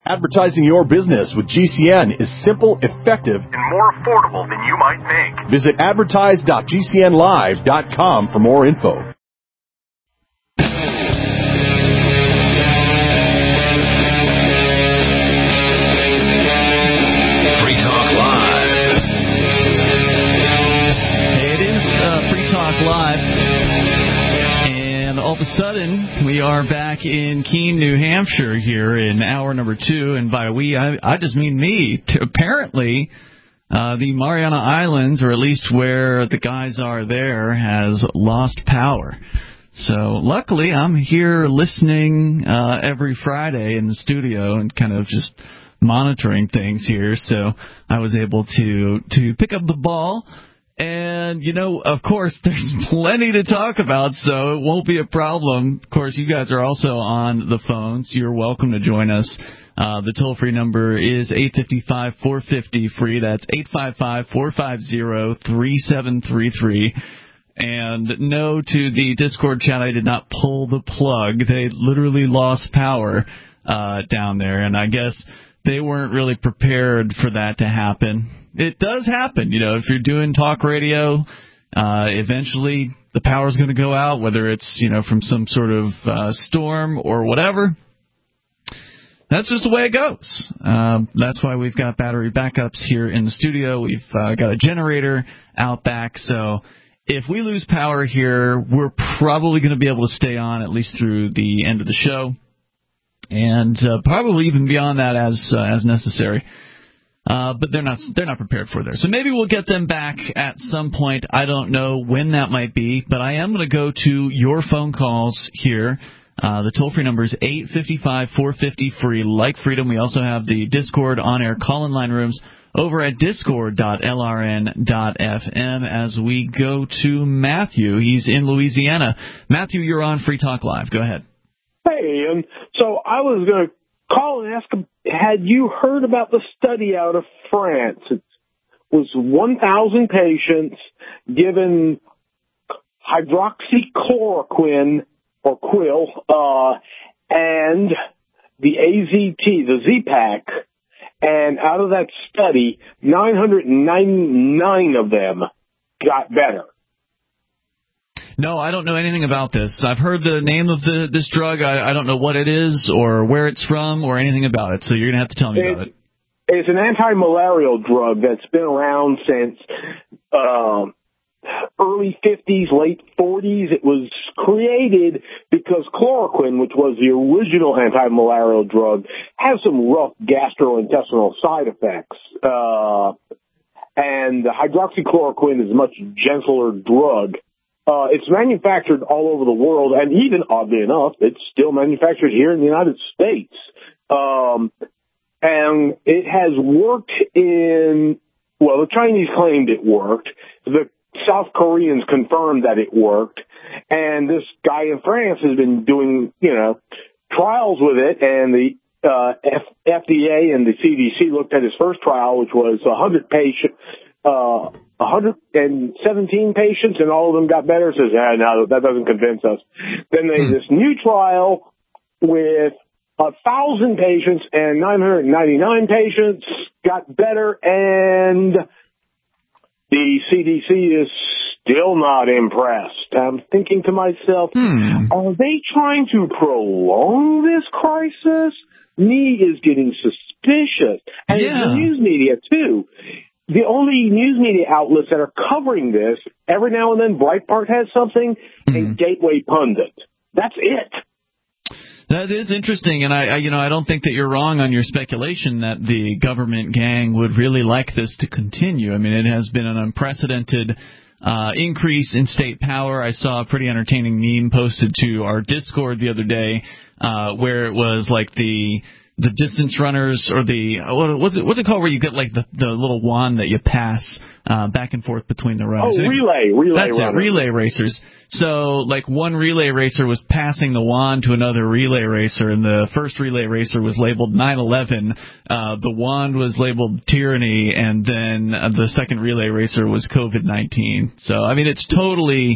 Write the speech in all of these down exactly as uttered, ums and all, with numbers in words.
Advertising your business with G C N is simple, effective, and more affordable than you might think. Visit advertise dot g c n live dot com for more info. Free Talk Live. It is uh, Free Talk Live. And all of a sudden, we are back in Keene, New Hampshire here in hour number two. And by we, I, I just mean me. Apparently, uh, the Mariana Islands, or at least where the guys are there, has lost power. So luckily, I'm here listening uh, every Friday in the studio and kind of just monitoring things here. So I was able to, to pick up the ball. And, you know, of course, there's plenty to talk about, so it won't be a problem. Of course, you guys are also on the phones. You're welcome to join us. Uh, the toll-free number is eight five five, four five zero, free. That's eight five five, four five zero, three seven three three. And no, to the Discord chat, I did not pull the plug. They literally lost power uh, down there, and I guess they weren't really prepared for that to happen. It does happen, you know, if you're doing talk radio, uh, eventually the power's going to go out, whether it's, you know, from some sort of uh, storm or whatever. That's just the way it goes. Um, that's why we've got battery backups here in the studio. We've uh, got a generator out back, so if we lose power here, we're probably going to be able to stay on at least through the end of the show, and uh, probably even beyond that as uh, as necessary. Uh, but they're not they're not prepared for there. So maybe we'll get them back at some point. I don't know when that might be, but I am going to go to your phone calls here. Uh, the toll-free number is eight five five, four five zero, free, like freedom. We also have the Discord on-air call-in line rooms over at discord dot l r n dot f m as we go to Matthew. He's in Louisiana. Matthew, you're on Free Talk Live. Go ahead. Hey, Ian. So I was going to call and ask him, had you heard about the study out of France? It was one thousand patients given hydroxychloroquine or Quill uh, and the A Z T, the Z-Pak, and out of that study, nine hundred ninety-nine of them got better. No, I don't know anything about this. I've heard the name of the this drug. I, I don't know what it is or where it's from or anything about it, so you're going to have to tell me it, about it. It's an anti-malarial drug that's been around since uh, early fifties, late forties. It was created because chloroquine, which was the original anti-malarial drug, has some rough gastrointestinal side effects. Uh, and the hydroxychloroquine is a much gentler drug. Uh, it's manufactured all over the world, and even, oddly enough, it's still manufactured here in the United States. Um, and it has worked in, well, the Chinese claimed it worked. The South Koreans confirmed that it worked. And this guy in France has been doing, you know, trials with it, and the uh, F- FDA and the C D C looked at his first trial, which was one hundred patient, uh, one hundred seventeen patients, and all of them got better. Says, ah, no, that doesn't convince us. Then they hmm. this new trial with a thousand patients, and nine hundred ninety-nine patients got better, and the C D C is still not impressed. I'm thinking to myself, hmm. are they trying to prolong this crisis? Me is getting suspicious, and yeah. the news media too. The only news media outlets that are covering this, every now and then Breitbart has something, mm-hmm. and Gateway Pundit. That's it. That is interesting, and I, I, you know, I don't think that you're wrong on your speculation that the government gang would really like this to continue. I mean, it has been an unprecedented uh, increase in state power. I saw a pretty entertaining meme posted to our Discord the other day uh, where it was like the the distance runners, or the what was it? What's it called? Where you get like the, the little wand that you pass uh, back and forth between the runners. Oh, relay, relay, that's it, relay racers. So like one relay racer was passing the wand to another relay racer, and the first relay racer was labeled nine eleven. Uh, the wand was labeled tyranny, and then uh, the second relay racer was COVID nineteen. So I mean, it's totally.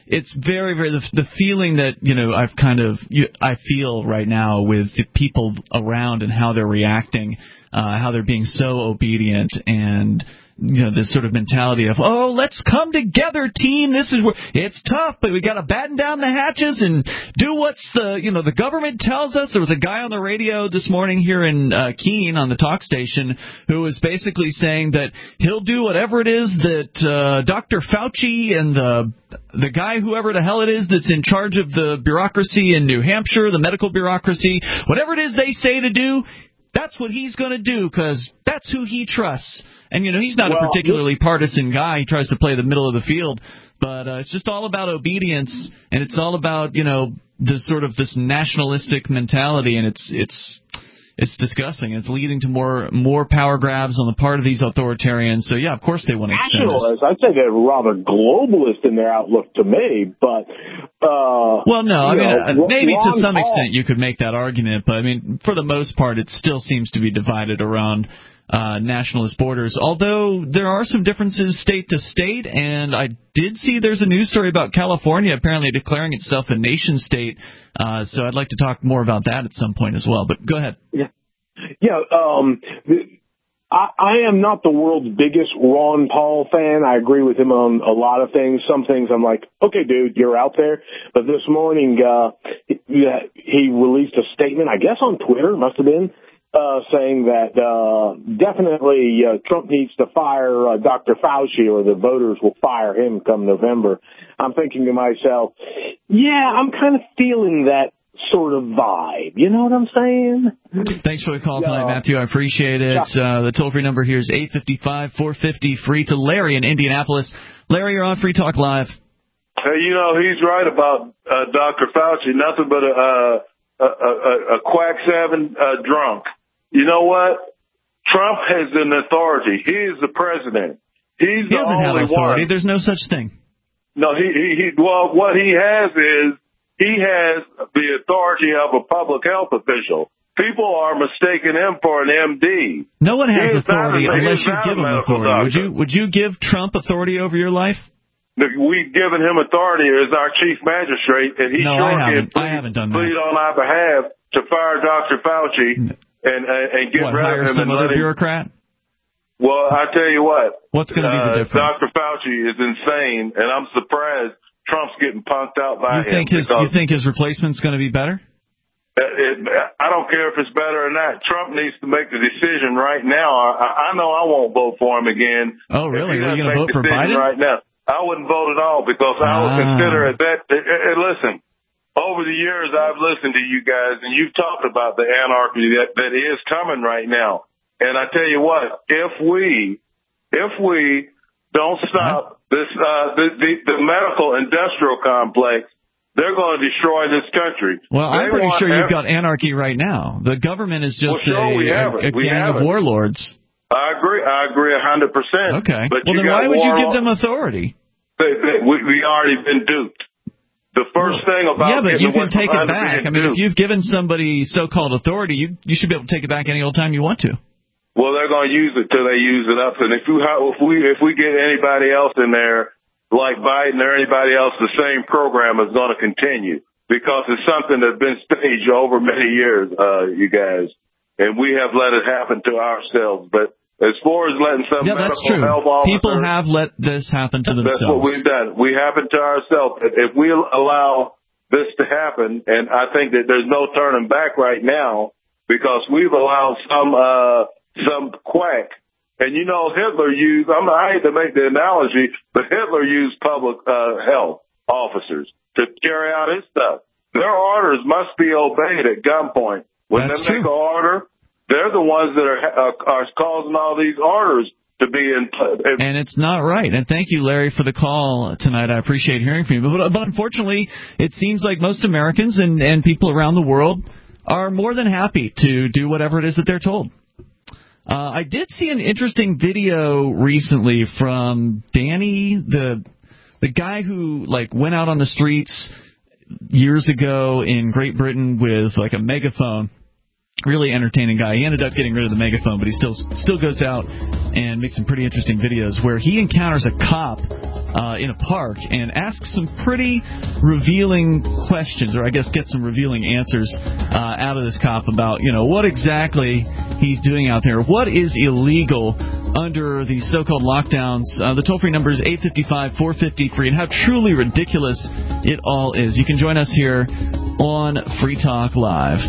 it's very, very the, the feeling that you know I've kind of you, I feel right now with the people around and how they're reacting, uh, how they're being so obedient and. You know, this sort of mentality of, oh, let's come together, team. This is where it's tough, but we got to batten down the hatches and do what's the, you know, the government tells us. There was a guy on the radio this morning here in uh, Keene on the talk station who was basically saying that he'll do whatever it is that uh, Doctor Fauci and the the guy, whoever the hell it is that's in charge of the bureaucracy in New Hampshire, the medical bureaucracy, whatever it is they say to do, that's what he's going to do because that's who he trusts. And, you know, he's not well, a particularly partisan guy. He tries to play the middle of the field. But uh, it's just all about obedience, and it's all about, you know, this sort of this nationalistic mentality, and it's it's it's disgusting. It's leading to more more power grabs on the part of these authoritarians. So, yeah, of course they want to extend this. Nationalists, I'd say they're rather globalist in their outlook to me, but... Uh, well, no, I mean, know, maybe Ron to some Paul. extent you could make that argument, but, I mean, for the most part, it still seems to be divided around... Uh, nationalist borders, although there are some differences state to state, and I did see there's a news story about California apparently declaring itself a nation state, uh, so I'd like to talk more about that at some point as well, but go ahead. Yeah, yeah. Um, I, I am not the world's biggest Ron Paul fan. I agree with him on a lot of things. Some things I'm like, okay, dude, you're out there. But this morning, uh, he, he released a statement, I guess on Twitter, must have been, Uh, saying that uh, definitely uh, Trump needs to fire uh, Doctor Fauci or the voters will fire him come November. I'm thinking to myself, yeah, I'm kind of feeling that sort of vibe. You know what I'm saying? Thanks for the call tonight, uh, Matthew. I appreciate it. Uh, the toll-free number here is eight five five, four five zero, free to Larry in Indianapolis. Larry, you're on Free Talk Live. Hey, you know, he's right about uh, Doctor Fauci. Nothing but a, a, a, a, a quack-saving uh, drunk. You know what? Trump has an authority. He is the president. He's he the doesn't only have authority. one. There's no such thing. No, he, he, he, well, what he has is he has the authority of a public health official. People are mistaking him for an M D. No one has He authority not, unless you give him authority. Doctor. Would you Would you give Trump authority over your life? We've given him authority as our chief magistrate, and he no, sure I can plead, I haven't done that. plead on our behalf to fire Doctor Fauci. No. And, and, and get what, rid hire of him some and other let him, bureaucrat? Well, I tell you what. What's going to be the uh, difference? Doctor Fauci is insane, and I'm surprised Trump's getting punked out by you him. Think his, you think his replacement's going to be better? It, it, I don't care if it's better or not. Trump needs to make the decision right now. I, I know I won't vote for him again. Oh, really? Are you going to vote for Biden? Right now, I wouldn't vote at all because I would ah. consider it that. And listen. Over the years, I've listened to you guys, and you've talked about the anarchy that, that is coming right now. And I tell you what, if we, if we don't stop this, uh, the, the, the medical industrial complex, they're going to destroy this country. Well, they I'm pretty sure you've every- got anarchy right now. The government is just well, sure, a, we a, have a it. We gang have of it. warlords. I agree. I agree a hundred percent. Okay. But well, you then got why would you war- give them authority? They, they, we, we already been duped. The first thing about yeah, but you can take it back. I mean, duped, if you've given somebody so-called authority, you you should be able to take it back any old time you want to. Well, they're going to use it till they use it up. And if we if we if we get anybody else in there like Biden or anybody else, the same program is going to continue because it's something that's been staged over many years, uh, you guys, and we have let it happen to ourselves. But as far as letting some yeah, medical that's true. health officers, people have let this happen to themselves. That's what we've done. We happen to ourselves. If we allow this to happen, and I think that there's no turning back right now because we've allowed some uh, some quack. And you know, Hitler used. I'm, I hate to make the analogy, but Hitler used public uh, health officers to carry out his stuff. Their orders must be obeyed at gunpoint. When That's they make true. an order, they're the ones that are uh, are causing all these orders to be in. Uh, and it's not right. And thank you, Larry, for the call tonight. I appreciate hearing from you. But, but unfortunately, it seems like most Americans and, and people around the world are more than happy to do whatever it is that they're told. Uh, I did see an interesting video recently from Danny, the the guy who like went out on the streets years ago in Great Britain with like a megaphone. Really entertaining guy. He ended up getting rid of the megaphone, but he still still goes out and makes some pretty interesting videos where he encounters a cop uh, in a park and ask some pretty revealing questions, or I guess get some revealing answers uh, out of this cop about, you know, what exactly he's doing out there. What is illegal under the so-called lockdowns? Uh, the toll-free number is eight five five, four five zero, free, and how truly ridiculous it all is. You can join us here on Free Talk Live.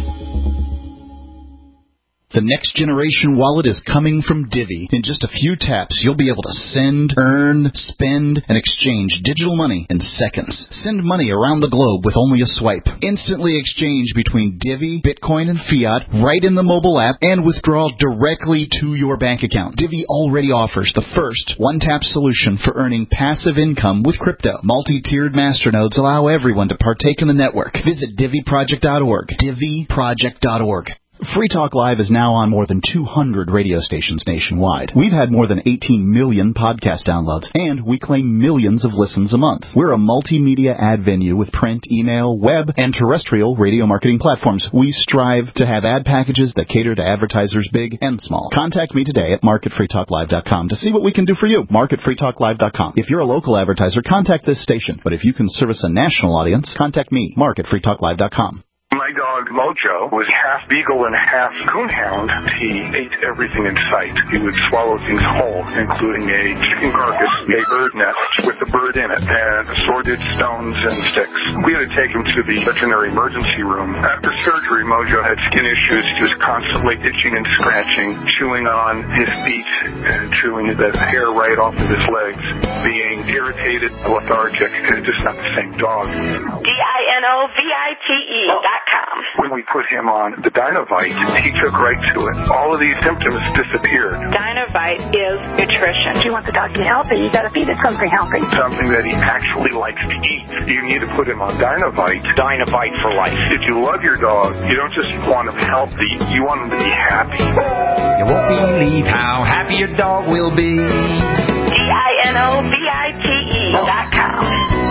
The next generation wallet is coming from Divvy. In just a few taps, you'll be able to send, earn, spend, and exchange digital money in seconds. Send money around the globe with only a swipe. Instantly exchange between Divvy, Bitcoin, and fiat right in the mobile app, and withdraw directly to your bank account. Divvy already offers the first one-tap solution for earning passive income with crypto. Multi-tiered masternodes allow everyone to partake in the network. Visit Divvy Project dot org. Divvy Project dot org. Free Talk Live is now on more than two hundred radio stations nationwide. We've had more than eighteen million podcast downloads, and we claim millions of listens a month. We're a multimedia ad venue with print, email, web, and terrestrial radio marketing platforms. We strive to have ad packages that cater to advertisers big and small. Contact me today at market free talk live dot com to see what we can do for you. market free talk live dot com. If you're a local advertiser, contact this station. But if you can service a national audience, contact me, market free talk live dot com. My dog, Mojo, was half beagle and half coonhound. He ate everything in sight. He would swallow things whole, including a chicken carcass, a bird nest with a bird in it, and assorted stones and sticks. We had to take him to the veterinary emergency room. After surgery, Mojo had skin issues. He was constantly itching and scratching, chewing on his feet, and chewing the hair right off of his legs, being irritated, lethargic, and just not the same dog. D I N O V I T E dot com. When we put him on the Dinovite, he took right to it. All of these symptoms disappeared. Dinovite is nutrition. If you want the dog to be healthy, you got to feed it something healthy. Something that he actually likes to eat. You need to put him on Dinovite. Dinovite for life. If you love your dog, you don't just want him healthy, you want him to be happy. You won't believe how happy your dog will be. D I N O V I T E dot com.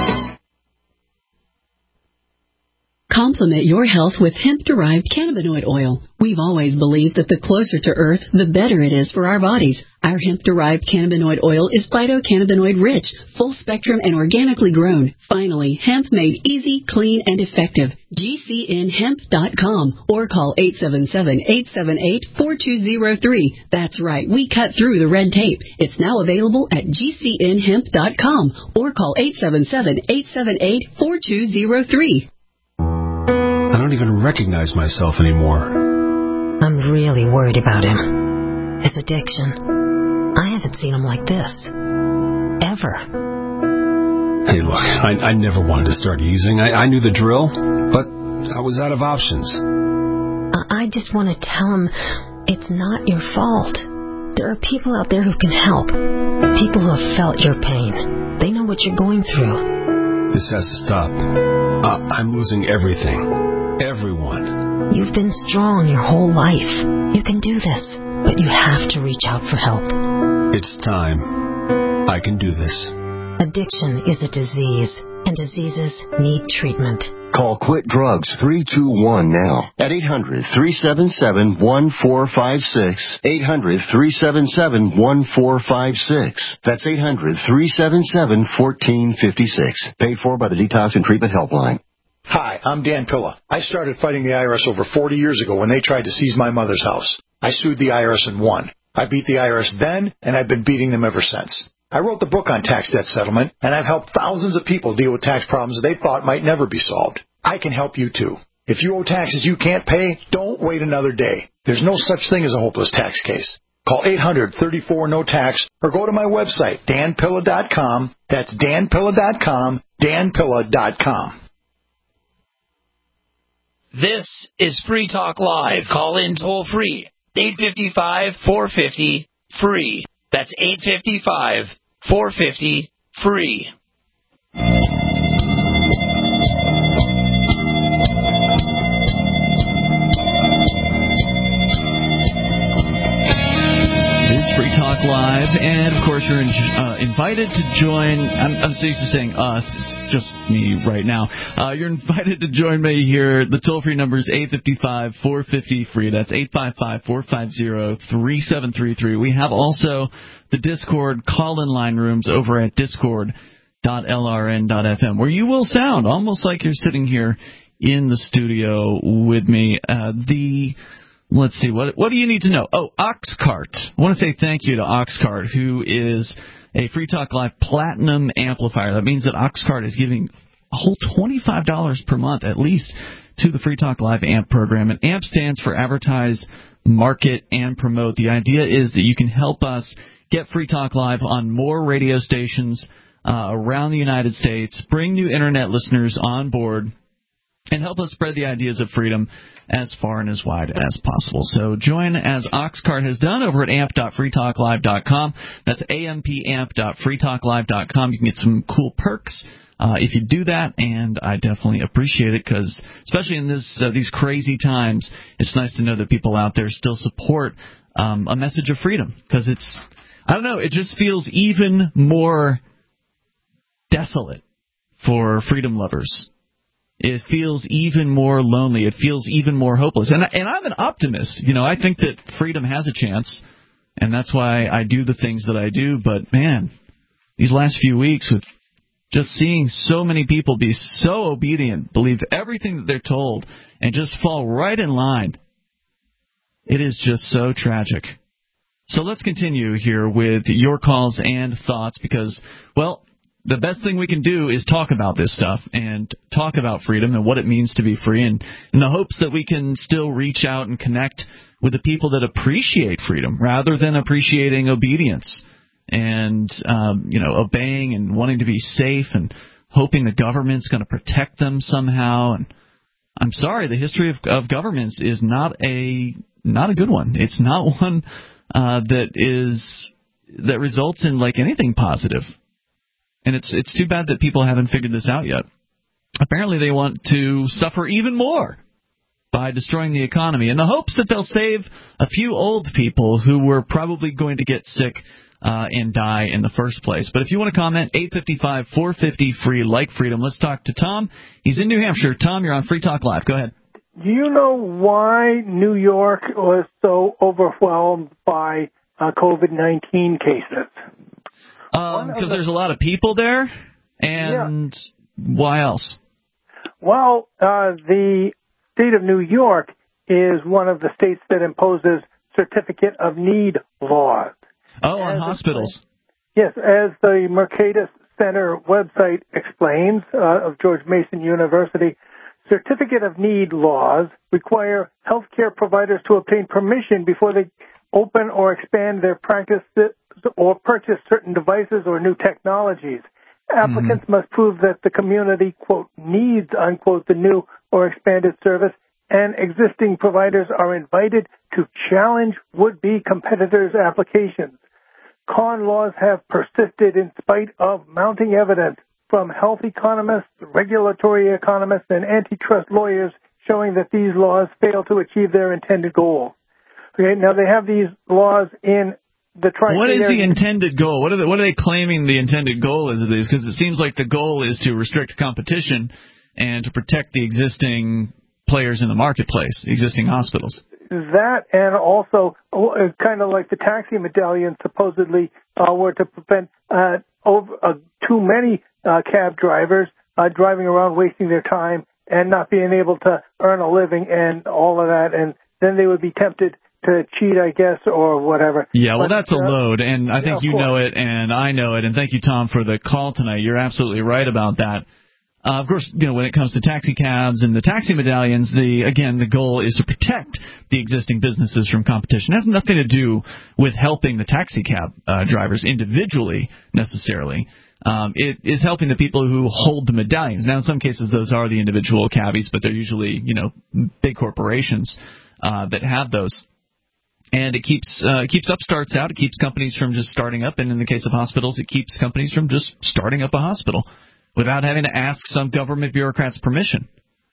Complement your health with hemp-derived cannabinoid oil. We've always believed that the closer to Earth, the better it is for our bodies. Our hemp-derived cannabinoid oil is phytocannabinoid-rich, full-spectrum, and organically grown. Finally, hemp made easy, clean, and effective. G C N hemp dot com or call eight seven seven, eight seven eight, four two zero three. That's right, we cut through the red tape. It's now available at G C N hemp dot com or call eight seven seven, eight seven eight, four two zero three. I don't even recognize myself anymore. I'm really worried about him. His addiction. I haven't seen him like this. Ever. Hey, look, I, I never wanted to start using. I, I knew the drill, but I was out of options. I just want to tell him it's not your fault. There are people out there who can help. People who have felt your pain. They know what you're going through. This has to stop. Uh, I'm losing everything. Everyone. You've been strong your whole life. You can do this, but you have to reach out for help. It's time. I can do this. Addiction is a disease, and diseases need treatment. Call Quit Drugs three two one now at eight hundred, three seven seven, one four five six. eight hundred, three seven seven, one four five six. That's eight hundred, three seven seven, one four five six. Paid for by the Detox and Treatment Helpline. Hi, I'm Dan Pilla. I started fighting the I R S over forty years ago when they tried to seize my mother's house. I sued the I R S and won. I beat the I R S then, and I've been beating them ever since. I wrote the book on tax debt settlement, and I've helped thousands of people deal with tax problems they thought might never be solved. I can help you, too. If you owe taxes you can't pay, don't wait another day. There's no such thing as a hopeless tax case. Call eight hundred, thirty-four, no tax or go to my website, dan pilla dot com. That's dan pilla dot com, dan pilla dot com. This is Free Talk Live. Call in toll free, eight five five, four five zero, free. That's eight five five, four five zero, free. Free Talk Live, and of course you're in, uh, invited to join. I'm, I'm so used to saying us, it's just me right now. Uh, you're invited to join me here. The toll-free number is eight five five, four five zero, free. That's eight five five, four five zero, three seven three three. We have also the Discord call-in line rooms over at discord dot L R N dot F M, where you will sound almost like you're sitting here in the studio with me. Uh, the let's see, what what do you need to know? Oh, Oxcart. I want to say thank you to Oxcart, who is a Free Talk Live Platinum amplifier. That means that Oxcart is giving a whole twenty-five dollars per month, at least, to the Free Talk Live A M P program. And A M P stands for Advertise, Market, and Promote. The idea is that you can help us get Free Talk Live on more radio stations uh, around the United States, bring new Internet listeners on board, and help us spread the ideas of freedom as far and as wide as possible. So join as Oxcart has done over at amp dot free talk live dot com. That's amp dot free talk live dot com. You can get some cool perks uh, if you do that, and I definitely appreciate it because, especially in this uh, these crazy times, it's nice to know that people out there still support um, a message of freedom because it's, I don't know, it just feels even more desolate for freedom lovers. It feels even more lonely. It feels even more hopeless. And, and I'm an optimist. You know, I think that freedom has a chance, and that's why I do the things that I do. But, man, these last few weeks with just seeing so many people be so obedient, believe everything that they're told, and just fall right in line, it is just so tragic. So let's continue here with your calls and thoughts because, well, the best thing we can do is talk about this stuff and talk about freedom and what it means to be free, and in the hopes that we can still reach out and connect with the people that appreciate freedom rather than appreciating obedience and, um, you know, obeying and wanting to be safe and hoping the government's going to protect them somehow. And I'm sorry, the history of, of governments is not a not a good one. It's not one uh, that is that results in like anything positive. And it's it's too bad that people haven't figured this out yet. Apparently they want to suffer even more by destroying the economy in the hopes that they'll save a few old people who were probably going to get sick uh, and die in the first place. But if you want to comment, eight five five, four five zero, free, like freedom. Let's talk to Tom. He's in New Hampshire. Tom, you're on Free Talk Live. Go ahead. Do you know why New York was so overwhelmed by uh, COVID nineteen cases? Um, because there's a lot of people there, and yeah. Why else? Well, uh, the state of New York is one of the states that imposes certificate of need laws. Oh, on hospitals. Yes, as the Mercatus Center website explains, uh, of George Mason University, certificate of need laws require healthcare providers to obtain permission before they open or expand their practice or purchase certain devices or new technologies. Applicants mm-hmm. must prove that the community, quote, needs, unquote, the new or expanded service, and existing providers are invited to challenge would-be competitors' applications. Con laws have persisted in spite of mounting evidence from health economists, regulatory economists, and antitrust lawyers showing that these laws fail to achieve their intended goal. Okay, now they have these laws in the tri- What is the intended goal? What are, they, what are they claiming the intended goal is of these? Because it seems like the goal is to restrict competition and to protect the existing players in the marketplace, existing hospitals. That and also uh, kind of like the taxi medallions supposedly uh, were to prevent uh, over, uh, too many uh, cab drivers uh, driving around wasting their time and not being able to earn a living and all of that, and then they would be tempted to cheat, I guess, or whatever. Yeah, well, but, that's a uh, load, and I think yeah, you know it, and I know it, and thank you, Tom, for the call tonight. You're absolutely right about that. Uh, of course, you know, when it comes to taxi cabs and the taxi medallions, the again, the goal is to protect the existing businesses from competition. It has nothing to do with helping the taxi cab uh, drivers individually, necessarily. Um, it is helping the people who hold the medallions. Now, in some cases, those are the individual cabbies, but they're usually, you know, big corporations uh, that have those. And it keeps uh, it keeps upstarts out. It keeps companies from just starting up. And in the case of hospitals, it keeps companies from just starting up a hospital without having to ask some government bureaucrat's permission.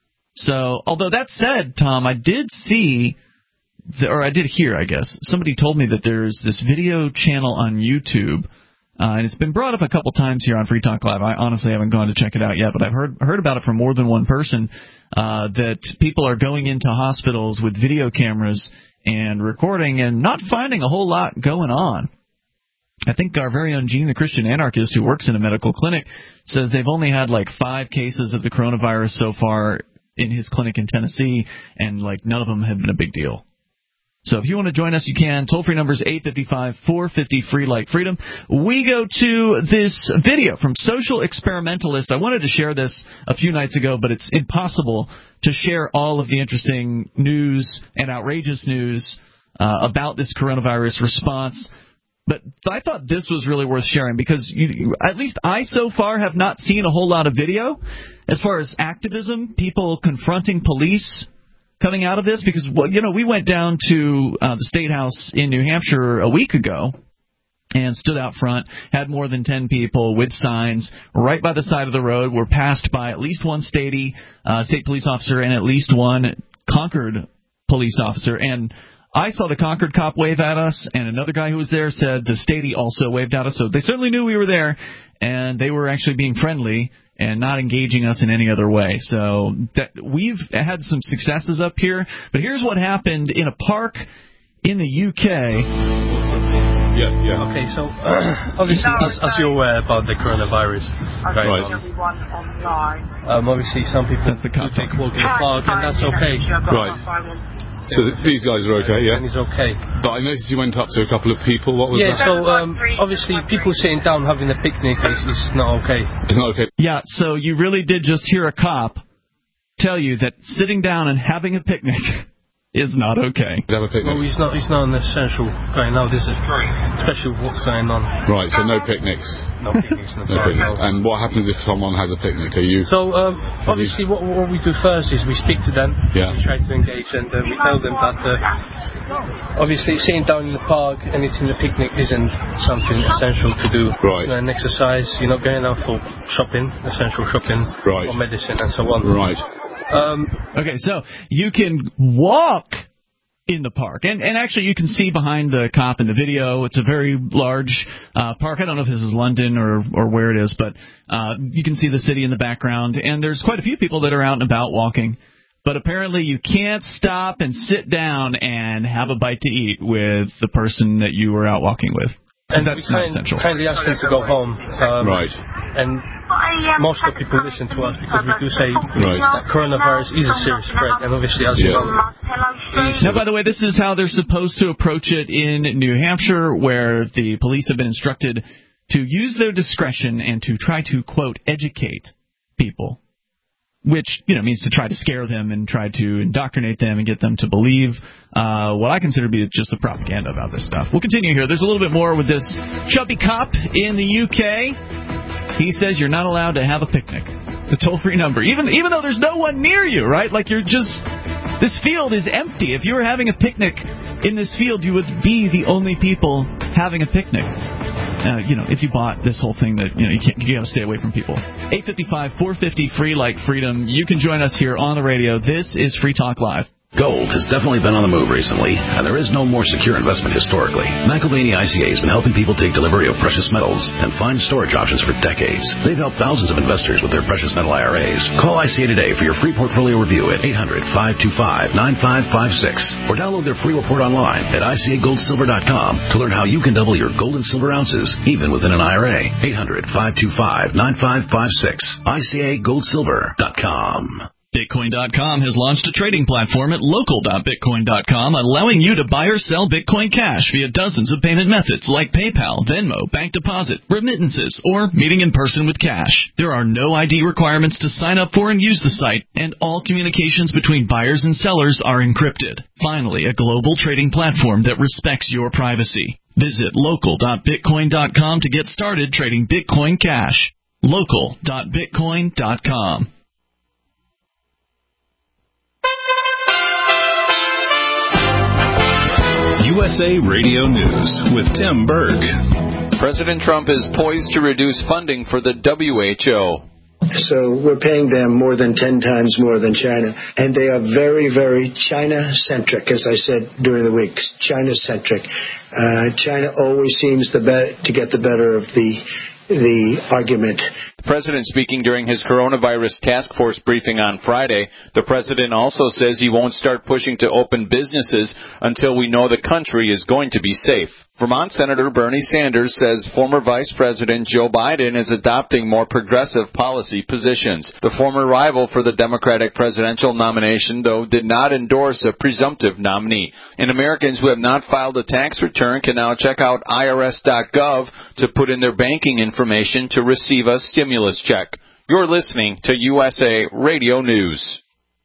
So, although that said, Tom, I did see, the, or I did hear, I guess, somebody told me that there's this video channel on YouTube, uh, and it's been brought up a couple times here on Free Talk Live. I honestly haven't gone to check it out yet, but I've heard heard about it from more than one person, uh, that people are going into hospitals with video cameras and recording and not finding a whole lot going on. I think our very own Gene, the Christian anarchist who works in a medical clinic, says they've only had like five cases of the coronavirus so far in his clinic in Tennessee, and like none of them have been a big deal. So if you want to join us, you can. Toll-free number is eight five five, four five zero, free like freedom. We go to this video from Social Experimentalist. I wanted to share this a few nights ago, but it's impossible to share all of the interesting news and outrageous news uh, about this coronavirus response. But I thought this was really worth sharing because you, at least I so far have not seen a whole lot of video as far as activism, people confronting police coming out of this. Because, well, you know, we went down to uh, the State House in New Hampshire a week ago and stood out front, had more than ten people with signs right by the side of the road. We're passed by at least one statey, uh, state police officer and at least one Concord police officer. And I saw the Concord cop wave at us, and another guy who was there said the statey also waved at us. So they certainly knew we were there, and they were actually being friendly and not engaging us in any other way. So that, we've had some successes up here. But here's what happened in a park in the U K. Yeah, yeah. Okay, so uh, obviously, as, as you're aware about the coronavirus, right? Right. Um, obviously, some people do take a walk in the park, and that's okay. Right. So these guys are okay, yeah? And he's okay. But I noticed you went up to a couple of people. What was yeah, that? Yeah, so um, obviously people sitting down having a picnic is, is not okay. It's not okay. Yeah, so you really did just hear a cop tell you that sitting down and having a picnic is not okay. Have a picnic. Well, he's not, he's not an essential going out, is it? Especially with what's going on. Right, so no picnics. No picnics. No, no picnics. And what happens if someone has a picnic? Are you... So, um, obviously, you... what, what we do first is we speak to them. Yeah. We try to engage, and uh, we tell them that, uh, obviously, sitting down in the park and eating a picnic isn't something essential to do. Right. It's an exercise. You're not going out for shopping, essential shopping, right. or medicine, and so on. Right. Um, okay, so you can walk in the park, and and actually you can see behind the cop in the video. It's a very large uh, park. I don't know if this is London or or where it is, but uh, you can see the city in the background, and there's quite a few people that are out and about walking. But apparently you can't stop and sit down and have a bite to eat with the person that you were out walking with. And that's we not kind, essential. kindly ask them to go home. Um, right. And most of the people listen to us because we do say right. that coronavirus is a serious threat, and obviously, as yes. you know. Now, by the way, this is how they're supposed to approach it in New Hampshire, where the police have been instructed to use their discretion and to try to, quote, educate people, which, you know, means to try to scare them and try to indoctrinate them and get them to believe uh, what I consider to be just the propaganda about this stuff. We'll continue here. There's a little bit more with this chubby cop in the U K. He says you're not allowed to have a picnic. The toll-free number, even even though there's no one near you, right? Like you're just, this field is empty. If you were having a picnic in this field, you would be the only people having a picnic. Uh, you know, if you bought this whole thing that, you know, you can't, you got to stay away from people. eight five five, four five zero, free like freedom. You can join us here on the radio. This is Free Talk Live. Gold has definitely been on the move recently, and there is no more secure investment historically. McElvaney I C A has been helping people take delivery of precious metals and find storage options for decades. They've helped thousands of investors with their precious metal I R As. Call I C A today for your free portfolio review at eight hundred, five two five, nine five five six or download their free report online at I C A gold silver dot com to learn how you can double your gold and silver ounces even within an I R A. eight hundred, five two five, nine five five six. I C A gold silver dot com. Bitcoin dot com has launched a trading platform at local dot bitcoin dot com, allowing you to buy or sell Bitcoin Cash via dozens of payment methods like PayPal, Venmo, bank deposit, remittances, or meeting in person with cash. There are no I D requirements to sign up for and use the site, and all communications between buyers and sellers are encrypted. Finally, a global trading platform that respects your privacy. Visit local dot bitcoin dot com to get started trading Bitcoin Cash. local dot bitcoin dot com. U S A Radio News with Tim Berg. President Trump is poised to reduce funding for the W H O. So we're paying them more than ten times more than China. And they are very, very China-centric, as I said during the week. China-centric. Uh, China always seems the be- to get the better of the the argument. President speaking during his coronavirus task force briefing on Friday. The president also says he won't start pushing to open businesses until we know the country is going to be safe. Vermont Senator Bernie Sanders says former Vice President Joe Biden is adopting more progressive policy positions. The former rival for the Democratic presidential nomination, though, did not endorse a presumptive nominee. And Americans who have not filed a tax return can now check out I R S dot gov to put in their banking information to receive a stimulus check. You're listening to U S A Radio News.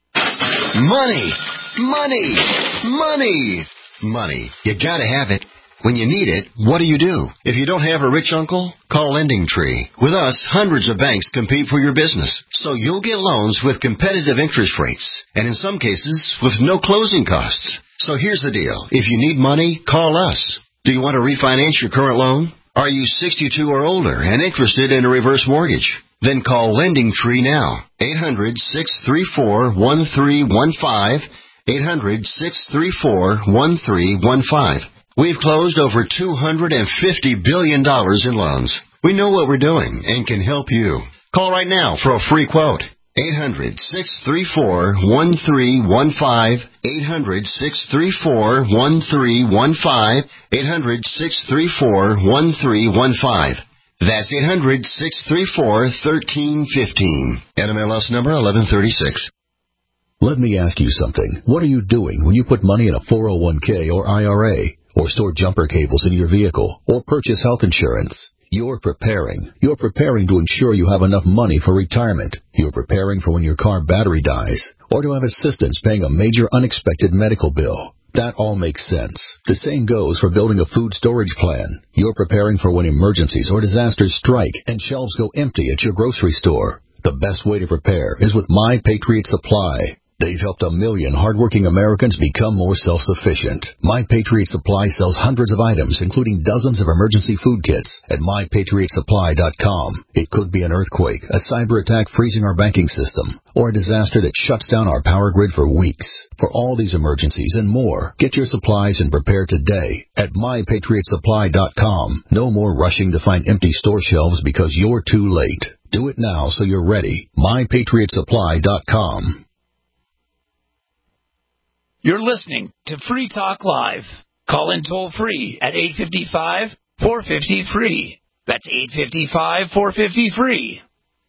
Money! Money! Money! Money. You gotta have it. When you need it, what do you do? If you don't have a rich uncle, call Lending Tree. With us, hundreds of banks compete for your business, so you'll get loans with competitive interest rates, and in some cases, with no closing costs. So here's the deal. If you need money, call us. Do you want to refinance your current loan? Are you sixty-two or older and interested in a reverse mortgage? Then call Lending Tree now. eight hundred, six three four, one three one five. eight hundred, six three four, one three one five. We've closed over two hundred fifty billion dollars in loans. We know what we're doing and can help you. Call right now for a free quote. eight hundred, six three four, one three one five. eight hundred, six three four, one three one five. eight hundred, six three four, one three one five. That's eight hundred, six three four, one three one five. N M L S number eleven thirty-six. Let me ask you something. What are you doing when you put money in a four oh one k or I R A, or store jumper cables in your vehicle, or purchase health insurance? You're preparing. You're preparing to ensure you have enough money for retirement. You're preparing for when your car battery dies, or to have assistance paying a major unexpected medical bill. That all makes sense. The same goes for building a food storage plan. You're preparing for when emergencies or disasters strike and shelves go empty at your grocery store. The best way to prepare is with My Patriot Supply. They've helped a million hardworking Americans become more self-sufficient. My Patriot Supply sells hundreds of items, including dozens of emergency food kits, at my patriot supply dot com. It could be an earthquake, a cyber attack freezing our banking system, or a disaster that shuts down our power grid for weeks. For all these emergencies and more, get your supplies and prepare today at my patriot supply dot com. No more rushing to find empty store shelves because you're too late. Do it now so you're ready. my patriot supply dot com. You're listening to Free Talk Live. Call in toll free at eight five five, four five zero, free. That's eight five five, four five zero, free.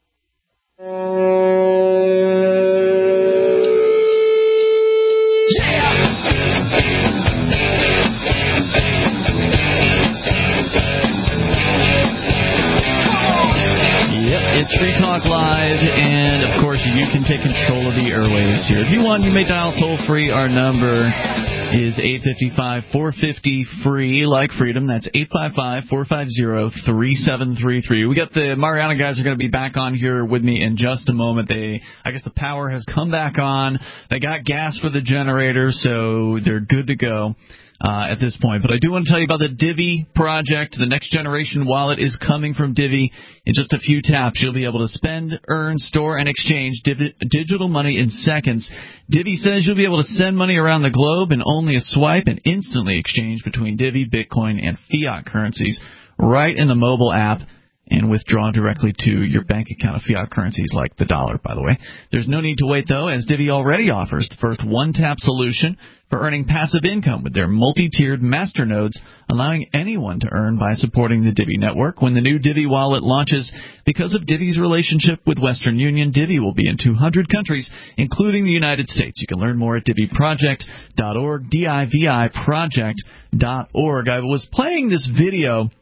It's Free Talk Live, and of course you can take control of the airwaves here. If you want, you may dial toll-free. Our number is eight five five, four five zero, free, like freedom. That's eight five five, four five zero, three seven three three. We got the Mariana guys are going to be back on here with me in just a moment. They, I guess the power has come back on. They got gas for the generator, so they're good to go. Uh, at this point. But I do want to tell you about the Divvy project. The next generation wallet is coming from Divvy. In just a few taps, you'll be able to spend, earn, store, and exchange div- digital money in seconds. Divvy says you'll be able to send money around the globe in only a swipe and instantly exchange between Divvy, Bitcoin, and fiat currencies right in the mobile app, and withdraw directly to your bank account of fiat currencies like the dollar, by the way. There's no need to wait, though, as Divvy already offers the first one-tap solution for earning passive income with their multi-tiered master nodes, allowing anyone to earn by supporting the Divvy network. When the new Divvy wallet launches, because of Divvy's relationship with Western Union, Divvy will be in two hundred countries, including the United States. You can learn more at divvy project dot org, D I V I project dot org. I was playing this video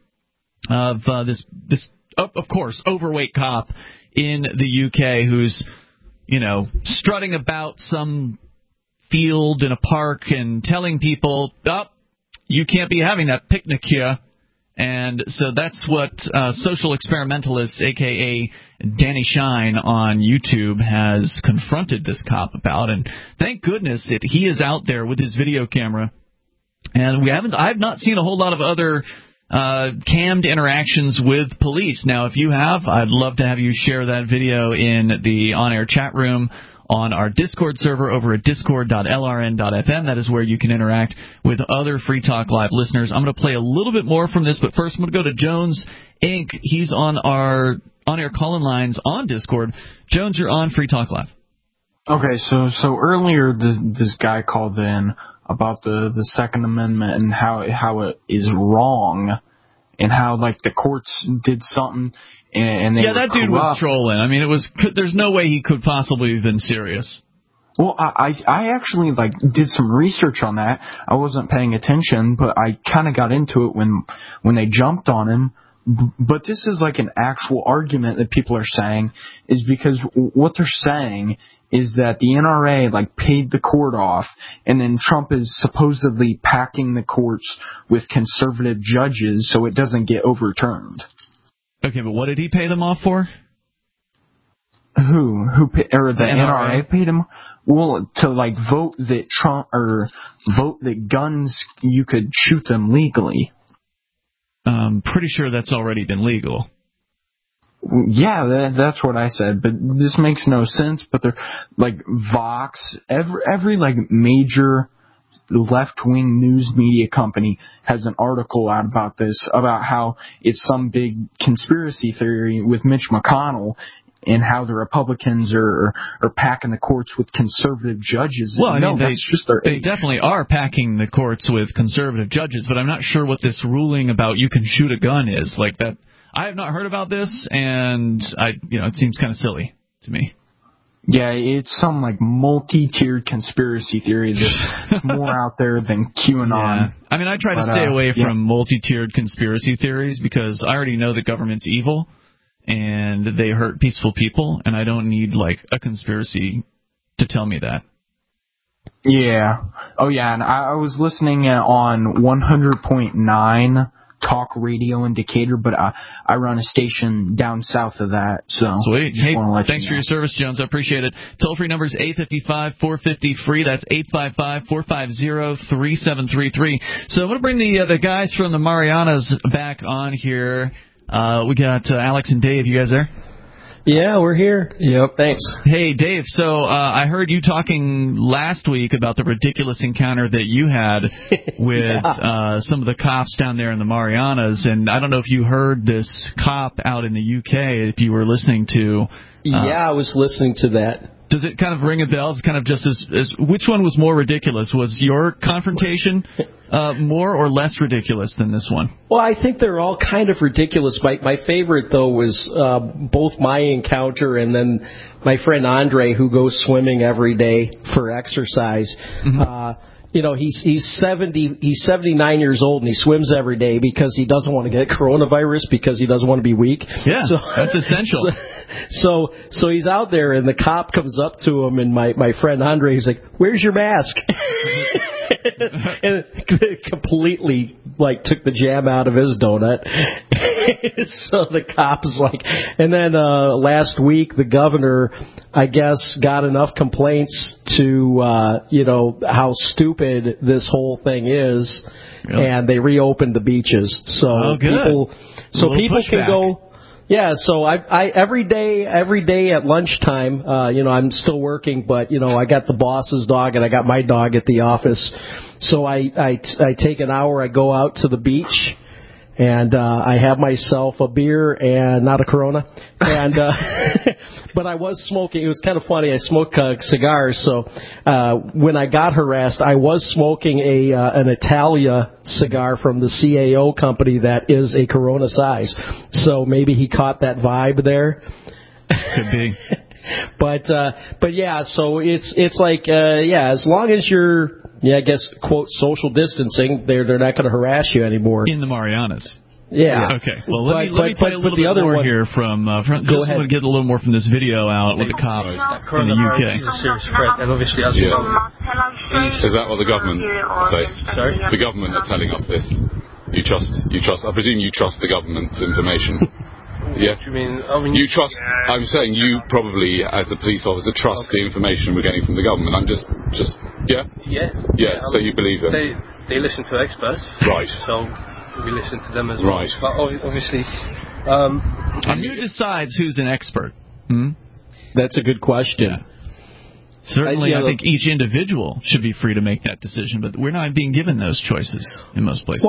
of uh, this this of course, overweight cop in the U K who's, you know, strutting about some field in a park and telling people, oh, you can't be having that picnic here. And so that's what uh, Social Experimentalist, a k a. Danny Shine on YouTube, has confronted this cop about. And thank goodness it, he is out there with his video camera. And we haven't, I've not seen a whole lot of other Uh, cammed interactions with police. Now, if you have, I'd love to have you share that video in the on-air chat room on our Discord server over at discord dot l r n dot f m. That is where you can interact with other Free Talk Live listeners. I'm going to play a little bit more from this, but first I'm going to go to Jones Incorporated. He's on our on-air call-in lines on Discord. Jones, you're on Free Talk Live. Okay, so so earlier this, this guy called in about the, the Second Amendment and how how it is wrong, and how like the courts did something and, and they yeah, were that dude corrupt. was trolling. I mean, it was. There's no way he could possibly have been serious. Well, I I actually like did some research on that. I wasn't paying attention, but I kind of got into it when when they jumped on him. But this is like an actual argument that people are saying is because what they're saying is that the N R A like paid the court off, and then Trump is supposedly packing the courts with conservative judges so it doesn't get overturned. Okay, but what did he pay them off for? Who? Who? Pay, or the, the N R A? N R A paid him? Well, to like vote that Trump or vote that guns you could shoot them legally. I'm pretty sure that's already been legal. Yeah, that, that's what I said, but this makes no sense. But they're like Vox, every every like major left-wing news media company has an article out about this, about how it's some big conspiracy theory with Mitch McConnell and how the Republicans are are packing the courts with conservative judges. Well, I no, mean, they, that's just their they age. definitely are packing the courts with conservative judges, but I'm not sure what this ruling about you can shoot a gun is. Like that. I have not heard about this, and I, you know, it seems kind of silly to me. Yeah, it's some like multi-tiered conspiracy theory that's more out there than QAnon. Yeah. I mean, I try to but, stay uh, away yeah. from multi-tiered conspiracy theories because I already know the government's evil and they hurt peaceful people, and I don't need like a conspiracy to tell me that. Yeah. Oh yeah, and I, I was listening on one hundred point nine talk radio in Decatur, but I, I run a station down south of that. So sweet. Hey, thanks you for know. your service, Jones. I appreciate it. Toll free number is eight five five, four five zero, free. That's eight five five, four five zero, three seven three three. So I'm going to bring the uh, the guys from the Marianas back on here. Uh, we got uh, Alex and Dave. You guys there? Yeah, we're here. Yep, thanks. Hey, Dave, so uh, I heard you talking last week about the ridiculous encounter that you had with yeah. uh, some of the cops down there in the Marianas, and I don't know if you heard this cop out in the U K, if you were listening to... Uh, yeah, I was listening to that. Does it kind of ring a bell? It's kind of just as, as which one was more ridiculous? Was your confrontation uh, more or less ridiculous than this one? Well, I think they're all kind of ridiculous. My my favorite though was uh, both my encounter and then my friend Andre, who goes swimming every day for exercise. Mm-hmm. Uh, You know, he's he's seventy he's seventy-nine years old and he swims every day because he doesn't want to get coronavirus because he doesn't want to be weak. Yeah, so, that's essential. So, so so he's out there and the cop comes up to him and my my friend Andre, he's like, "Where's your mask?" And completely like took the jam out of his donut. So the cop is like, and then uh, last week the governor, I guess, got enough complaints to uh, you know how stupid this whole thing is, really? And they reopened the beaches. So oh, good. people, so people pushback. can go. Yeah, so I, I every day, every day at lunchtime, uh, you know, I'm still working, but you know, I got the boss's dog and I got my dog at the office. So I, I, I take an hour, I go out to the beach, and uh, I have myself a beer and not a Corona. And uh, but I was smoking. It was kind of funny. I smoke uh, cigars. So uh, when I got harassed, I was smoking a uh, an Italia cigar from the C A O company that is a Corona size. So maybe he caught that vibe there. Could be. But uh, but yeah. So it's it's like uh, yeah. As long as you're yeah, I guess quote social distancing, they're they're not going to harass you anymore in the Marianas. Yeah. Okay. Well, let but, me let but, me play but, a little the bit other more one, here from. Uh, from go just ahead. want to get a little more from this video out with the cop in the U K. Is a serious threat, and obviously, as yes. well, is that what the government say? Sorry, the government are telling us this. You trust? You trust? I presume you trust the government's information. Yeah. You mean? I mean, you trust? Yeah. I'm saying you probably, as a police officer, trust okay. the information we're getting from the government. I'm just, just, yeah. Yeah. Yeah. yeah so you believe them? They they listen to experts. Right. So we listen to them as right. well. But obviously, um, and who decides who's an expert? Hmm? That's a good question. Yeah. Certainly, I, I, I think each individual should be free to make that decision, but we're not being given those choices in most places. Well,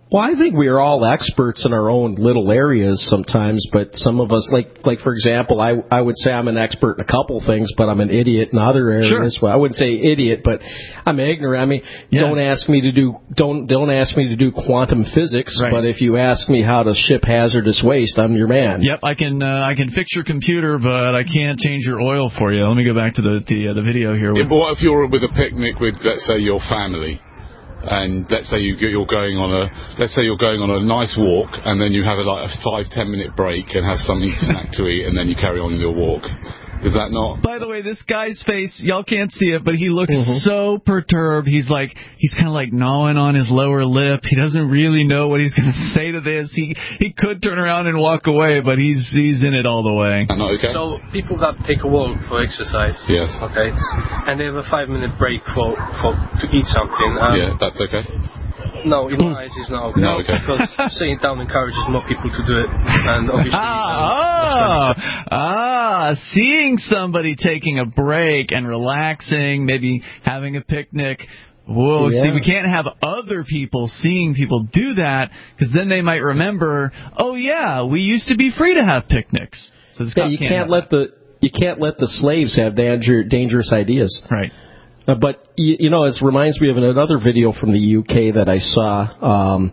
Well, I think we are all experts in our own little areas sometimes, but some of us, like, like for example, I I would say I'm an expert in a couple things, but I'm an idiot in other areas. Sure. Well, I wouldn't say idiot, but I'm ignorant. I mean, Yeah. don't ask me to do don't don't ask me to do quantum physics, Right. but if you ask me how to ship hazardous waste, I'm your man. Yep, I can uh, I can fix your computer, but I can't change your oil for you. Let me go back to the the, uh, the video here. Yeah, but what if you're with a picnic with, let's say, your family? And let's say you, you're going on a let's say you're going on a nice walk, and then you have a, like a five ten minute break and have something snack to eat, and then you carry on your walk. Is that not? By the way, this guy's face, y'all can't see it, but he looks Mm-hmm. so perturbed. He's like, he's kind of like gnawing on his lower lip. He doesn't really know what he's going to say to this. He he could turn around and walk away, but he's he's in it all the way. Not okay. So people that take a walk for exercise. Yes. Okay. And they have a five minute break for, for to eat something. Um, yeah, that's okay. No, in my eyes, it's not okay. No, okay. Because sitting down encourages more people to do it, and obviously. Ah, ah, ah, seeing somebody taking a break and relaxing, maybe having a picnic. Whoa, Yeah. see, we can't have other people seeing people do that, because then they might remember, oh yeah, we used to be free to have picnics. So this Yeah, cop you can't can't have let the you can't let the slaves have danger, dangerous ideas. Right. Uh, but you, you know, it reminds me of another video from the U K that I saw. Um,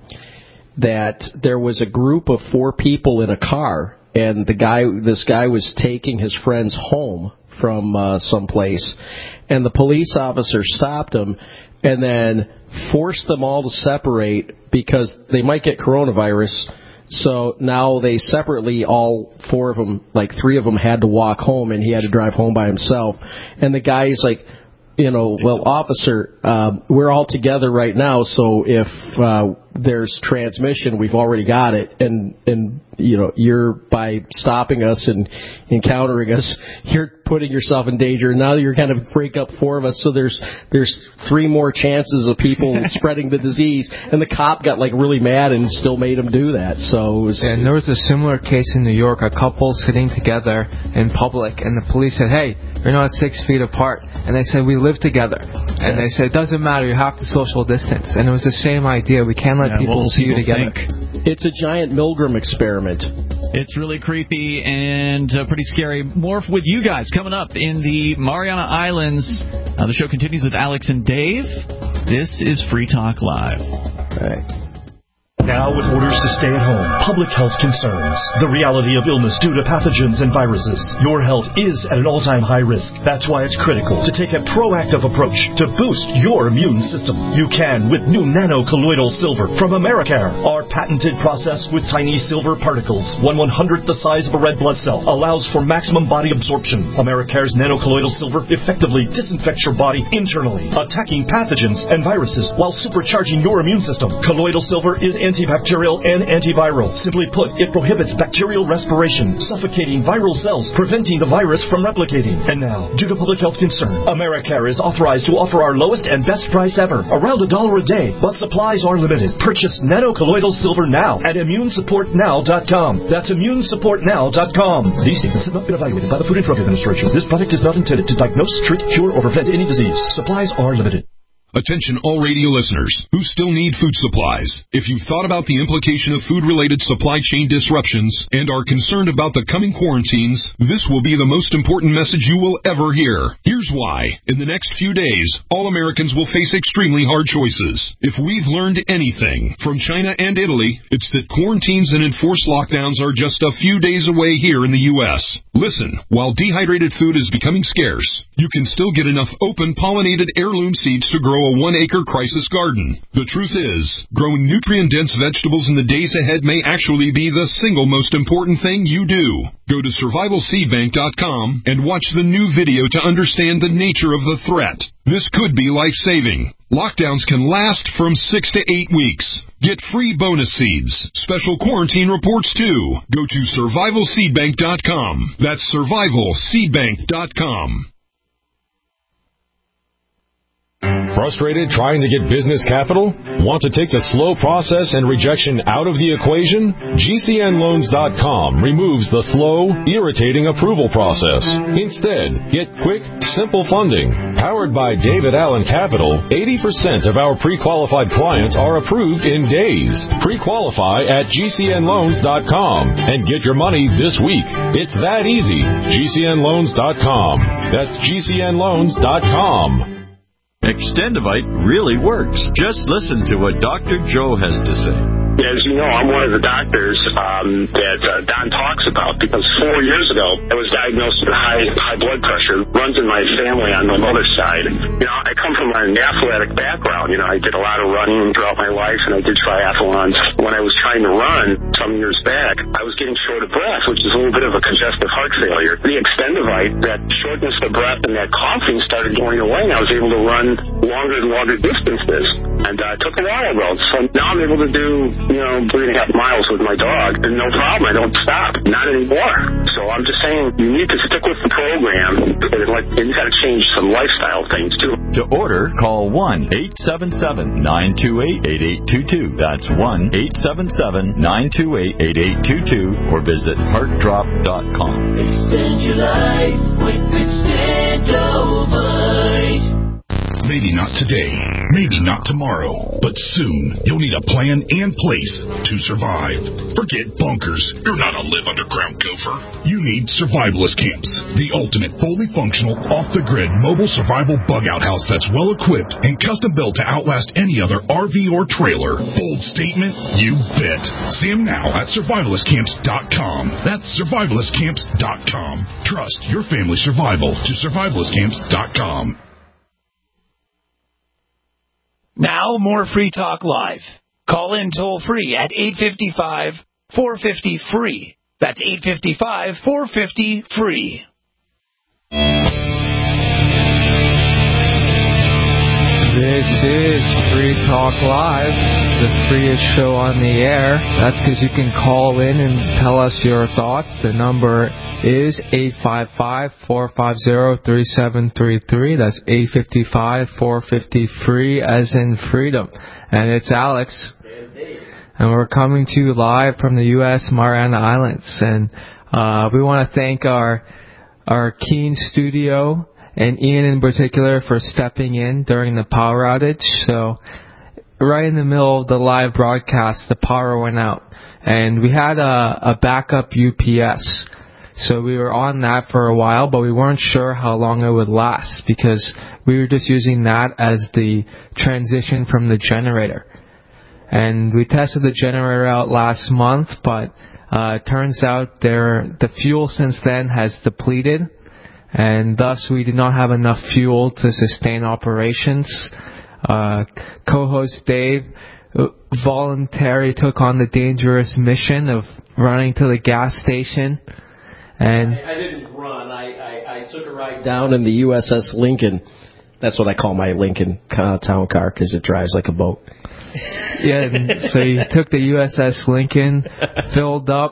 that there was a group of four people in a car, and the guy, this guy, was taking his friends home from uh, someplace, and the police officer stopped him, and then forced them all to separate because they might get coronavirus. So now they separately, all four of them, like three of them, had to walk home, and he had to drive home by himself. And the guy's like, you know, well, officer, um, we're all together right now, so if uh, there's transmission, we've already got it, and and you know, you're by stopping us and encountering us, you're putting yourself in danger. Now you're going to break up four of us, so there's there's three more chances of people spreading the disease. And the cop got like really mad and still made him do that. So it was, and there was a similar case in New York, a couple sitting together in public, and the police said, "Hey, you're not six feet apart," and they said, "We live together," and they said, "It doesn't matter, you have to social distance." And it was the same idea. We can't let Yeah, people what will see you people together. think? It's a giant Milgram experiment. It's really creepy and uh, pretty scary. More with you guys coming up in the Mariana Islands. Uh, the show continues with Alex and Dave. This is Free Talk Live. All right. Now, with orders to stay at home, public health concerns, the reality of illness due to pathogens and viruses, your health is at an all-time high risk. That's why it's critical to take a proactive approach to boost your immune system. You can with new nano-colloidal silver from Americare. Our patented process with tiny silver particles, one one-hundredth the size of a red blood cell, allows for maximum body absorption. Americare's nano-colloidal silver effectively disinfects your body internally, attacking pathogens and viruses while supercharging your immune system. Colloidal silver is antibacterial and antiviral. Simply put, it prohibits bacterial respiration, suffocating viral cells, preventing the virus from replicating. And now, due to public health concern, Americare is authorized to offer our lowest and best price ever, around a dollar a day, but supplies are limited. Purchase nano-colloidal silver now at immune support now dot com. That's immune support now dot com. These statements have not been evaluated by the Food and Drug Administration. This product is not intended to diagnose, treat, cure, or prevent any disease. Supplies are limited. Attention all radio listeners who still need food supplies. If you've thought about the implication of food-related supply chain disruptions and are concerned about the coming quarantines, this will be the most important message you will ever hear. Here's why. In the next few days, all Americans will face extremely hard choices. If we've learned anything from China and Italy, it's that quarantines and enforced lockdowns are just a few days away here in the U S. Listen, while dehydrated food is becoming scarce, you can still get enough open pollinated heirloom seeds to grow a one-acre crisis garden. The truth is, growing nutrient-dense vegetables in the days ahead may actually be the single most important thing you do. Go to survival seed bank dot com and watch the new video to understand the nature of the threat. This could be life-saving. Lockdowns can last from six to eight weeks. Get free bonus seeds, special quarantine reports too. Go to survival seed bank dot com. That's survival seed bank dot com. Frustrated trying to get business capital? Want to take the slow process and rejection out of the equation? G C N loans dot com removes the slow, irritating approval process. Instead, get quick, simple funding. Powered by David Allen Capital, eighty percent of our pre-qualified clients are approved in days. Pre-qualify at G C N loans dot com and get your money this week. It's that easy. G C N loans dot com. That's G C N loans dot com. Extendivite really works. Just listen to what Doctor Joe has to say. As you know, I'm one of the doctors um, that uh, Don talks about because four years ago I was diagnosed with high high blood pressure. Runs in my family on my mother's side. You know, I come from an athletic background. You know, I did a lot of running throughout my life, and I did triathlons. When I was trying to run some years back, I was getting short of breath, which is a little bit of a congestive heart failure. The Extendivite, that shortness of breath and that coughing started going away, and I was able to run longer and longer distances. And uh, it took a while though. So now I'm able to do, you know, three and a half miles with my dog, and no problem. I don't stop. Not anymore. So I'm just saying, you need to stick with the program, and like, you got to change some lifestyle things too. To order, call one eight seven seven, nine two eight, eight eight two two. That's one eight seven seven, nine two eight, eight eight two two, or visit heart drop dot com. Extend your life with Extendivite. Maybe not today, maybe not tomorrow, but soon you'll need a plan and place to survive. Forget bunkers. You're not a live underground gopher. You need Survivalist Camps, the ultimate fully functional, off-the-grid mobile survival bug-out house that's well-equipped and custom-built to outlast any other R V or trailer. Bold statement? You bet. See them now at survivalist camps dot com. That's survivalist camps dot com. Trust your family's survival to survivalist camps dot com. Now, more Free Talk Live. Call in toll free at eight five five, four five zero, free. That's eight five five, four five zero, free. This is Free Talk Live, the freest show on the air. That's because you can call in and tell us your thoughts. The number is eight five five, four five zero, three seven three three. That's eight five five, four five zero, free as in freedom. And it's Alex. And we're coming to you live from the U S Mariana Islands. And uh, we want to thank our our Keene studio and Ian in particular for stepping in during the power outage. So right in the middle of the live broadcast, the power went out. And we had a, a backup U P S. So we were on that for a while, but we weren't sure how long it would last because we were just using that as the transition from the generator. And we tested the generator out last month, but uh, it turns out there the fuel since then has depleted, and thus we did not have enough fuel to sustain operations. Uh, co-host Dave voluntarily took on the dangerous mission of running to the gas station. And I, I didn't run. I, I, I took a ride down in the U S S Lincoln. That's what I call my Lincoln uh, town car because it drives like a boat. Yeah, and so you took the U S S Lincoln, filled up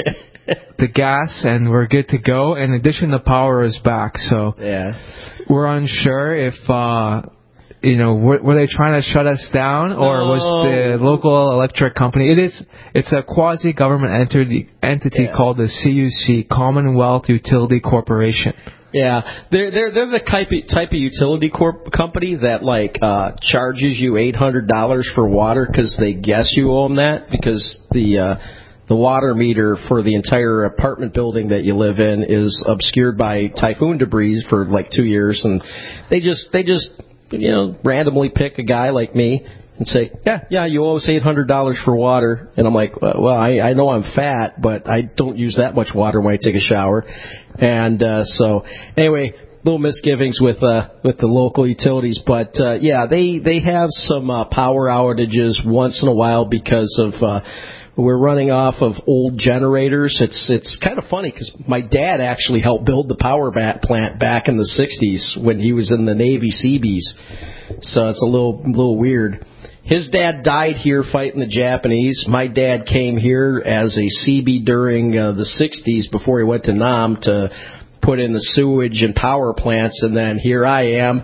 the gas, and we're good to go. In addition, the power is back. So yeah, we're unsure if, uh, you know, were, were they trying to shut us down, or no. was the local electric company? It is. It's a quasi-government entity, entity yeah. called the C U C, Commonwealth Utility Corporation. Yeah, they're they're they're the type of, type of utility corp company that like uh, charges you eight hundred dollars for water because they guess you owe them that because the uh, the water meter for the entire apartment building that you live in is obscured by typhoon debris for like two years, and they just they just you know randomly pick a guy like me and say, yeah, yeah, you owe us eight hundred dollars for water. And I'm like, well, I, I know I'm fat, but I don't use that much water when I take a shower. And uh, so, anyway, little misgivings with uh, with the local utilities. But, uh, yeah, they, they have some uh, power outages once in a while because of uh, we're running off of old generators. It's it's kind of funny because my dad actually helped build the power plant back in the sixties when he was in the Navy Seabees. So it's a little little weird. His dad died here fighting the Japanese. My dad came here as a Seabee during uh, the sixties before he went to Nam to put in the sewage and power plants, and then here I am